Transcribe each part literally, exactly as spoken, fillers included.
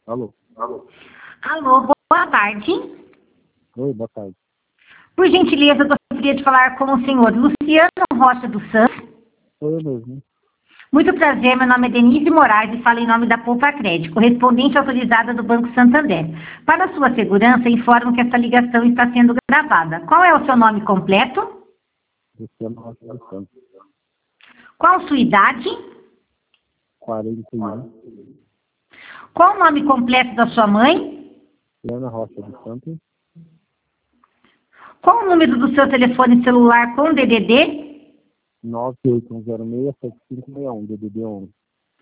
Alô? Alô? Alô, boa tarde. Oi, boa tarde. Por gentileza, eu gostaria de falar com o senhor Luciano Rocha dos Santos. Sou eu mesmo. Muito prazer, meu nome é Denise Moraes e falo em nome da Poupa Crédito, correspondente autorizada do Banco Santander. Para sua segurança, informo que essa ligação está sendo gravada. Qual é o seu nome completo? Luciano Rocha dos Santos. Qual a sua idade? quarenta e um. Qual o nome completo da sua mãe? Luciana Rocha dos Santos. Qual o número do seu telefone celular com D D D? nove oito um zero seis sete cinco seis um, D D D onze.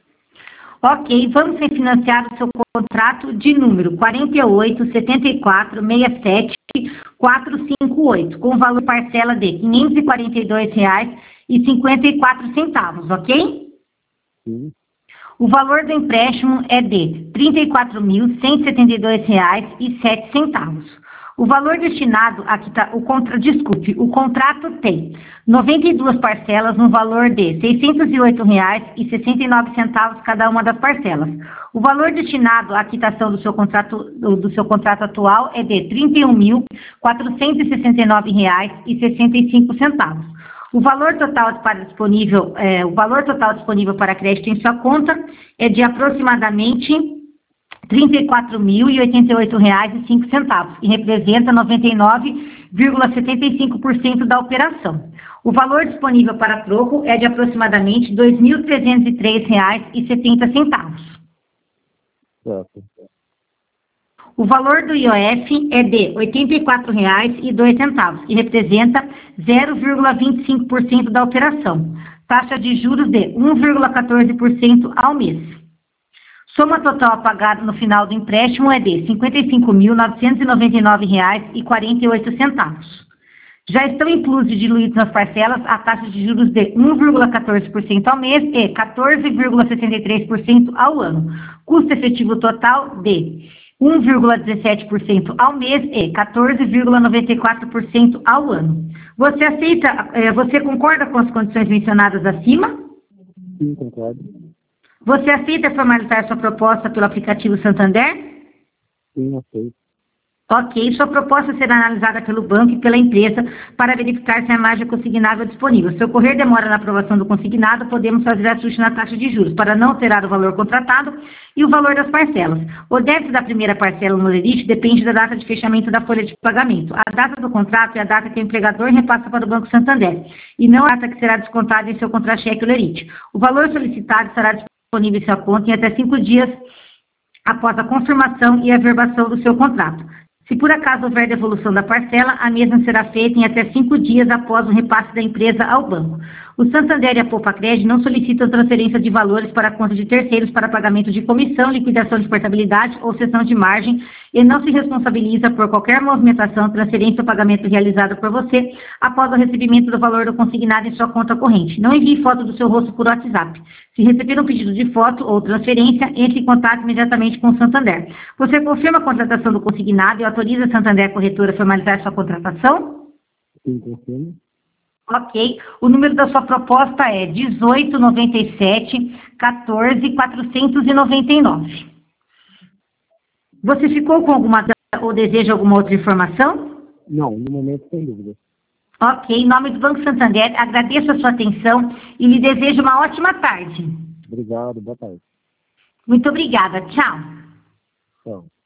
Ok, vamos refinanciar o seu contrato de número quarenta e oito, setenta e quatro, sessenta e sete, quatrocentos e cinquenta e oito, com valor parcela de quinhentos e quarenta e dois reais e cinquenta e quatro centavos, ok? Sim. O valor do empréstimo é de trinta e quatro mil, cento e setenta e dois reais e sete centavos. O valor destinado a quitar, o contra, desculpe, o contrato tem noventa e duas parcelas no valor de seiscentos e oito reais e sessenta e nove centavos cada uma das parcelas. O valor destinado à quitação do seu contrato, do, do seu contrato atual é de trinta e um mil, quatrocentos e sessenta e nove reais e sessenta e cinco centavos. O valor total para disponível, é, o valor total disponível para crédito em sua conta é de aproximadamente trinta e quatro mil e oitenta e oito reais e cinco centavos e representa noventa e nove vírgula setenta e cinco por cento da operação. O valor disponível para troco é de aproximadamente dois mil trezentos e três reais e setenta centavos. Certo. O valor do I O F é de oitenta e quatro reais e dois centavos e representa zero vírgula vinte e cinco por cento da operação. Taxa de juros de um vírgula quatorze por cento ao mês. Soma total a pagar no final do empréstimo é de cinquenta e cinco mil, novecentos e noventa e nove reais e quarenta e oito centavos. Já estão inclusos e diluídos nas parcelas a taxa de juros de um vírgula quatorze por cento ao mês e quatorze vírgula sessenta e três por cento ao ano. Custo efetivo total de um vírgula dezessete por cento ao mês e quatorze vírgula noventa e quatro por cento ao ano. Você aceita, você concorda com as condições mencionadas acima? Sim, concordo. Você aceita formalizar sua proposta pelo aplicativo Santander? Sim, aceito. Ok, sua proposta será analisada pelo banco e pela empresa para verificar se a margem consignável é disponível. Se ocorrer demora na aprovação do consignado, podemos fazer ajuste na taxa de juros para não alterar o valor contratado e o valor das parcelas. O débito da primeira parcela no limite depende da data de fechamento da folha de pagamento. A data do contrato é a data que o empregador repassa para o Banco Santander e não a data que será descontada em seu contra-cheque ou lerite. O valor solicitado será disponível em sua conta em até cinco dias após a confirmação e averbação do seu contrato. Se por acaso houver devolução da parcela, a mesma será feita em até cinco dias após o repasse da empresa ao banco. O Santander e a Poupa Crédito não solicitam transferência de valores para a conta de terceiros para pagamento de comissão, liquidação de portabilidade ou cessão de margem e não se responsabiliza por qualquer movimentação, transferência ou pagamento realizado por você após o recebimento do valor do consignado em sua conta corrente. Não envie foto do seu rosto por WhatsApp. Se receber um pedido de foto ou transferência, entre em contato imediatamente com o Santander. Você confirma a contratação do consignado e autoriza a Santander Corretora a formalizar sua contratação? Sim, confirmo. Ok. O número da sua proposta é dezoito, noventa e sete, quatorze, quatrocentos e noventa e nove. Você ficou com alguma ou deseja alguma outra informação? Não, no momento sem dúvida. Ok. Em nome do Banco Santander, agradeço a sua atenção e lhe desejo uma ótima tarde. Obrigado, boa tarde. Muito obrigada. Tchau. Tchau.